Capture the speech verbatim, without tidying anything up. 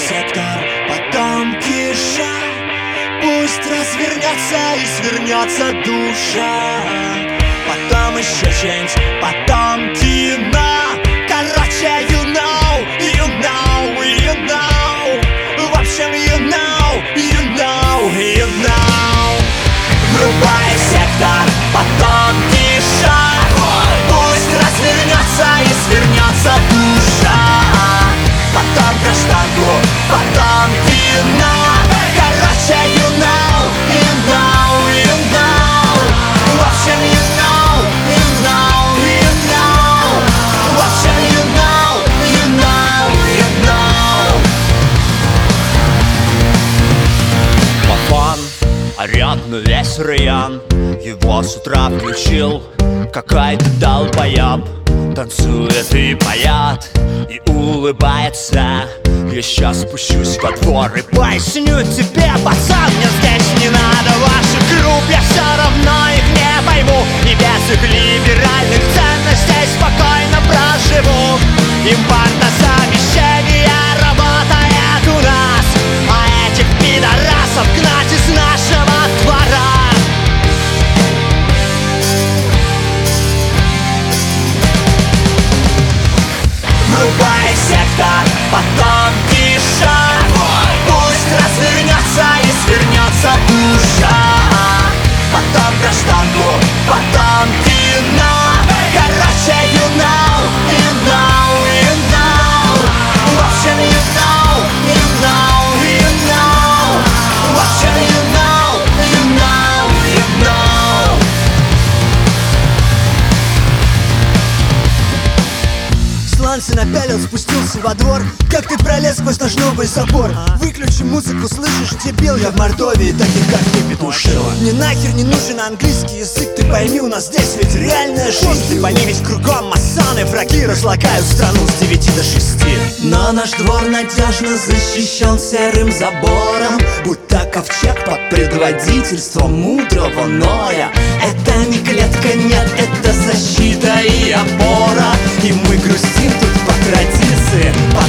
сектор, потом тиша. Пусть развернется и свернется душа. Потом еще change, потом тина. Короче, you know, you know, you know. В общем, you know, you know, you know. Врубай сектор, потом тиша. Пусть развернется и свернется душа. Потом гражданку, потом вина. Короче, you know, you know, you know. В общем, you know, you know, you know. В общем, you know, you know, you know. Папан орёт на весь район. Его с утра включил какой-то долбоёб. Танцует и поет, и улыбается. Я сейчас спущусь во двор и поясню тебе, пацан, мне здесь не надо ваших групп. Я все равно их не пойму, и без их либеральных ценностей спокойно проживу. Импортозамещение работает у нас, а этих пидорасов гнать из нашего двора. Врубай сектор, потом тиша. Пусть развернется и свернется душа. Потом гражданку, потом вина. Короче, you know, you know, you know. В общем, you know, you know, you know. В общем, you know, you know, you know. Сланцы напялил, спустился во двор. Как ты пролез сквозь наш новый забор? Выключи музыку, слышишь, дебил. Я в Мордовии таких как ты петушил. Мне нахер не нужен английский язык. Ты пойми, у нас здесь ведь реальная жизнь. Ты пойми, ведь кругом масоны, враги разлагают страну с девяти до шести. Но наш двор надежно защищен серым забором, будто ковчег под предводительством мудрого Ноя. Это не клетка, нет, это защита и опора. И мы грустим тут по традиции.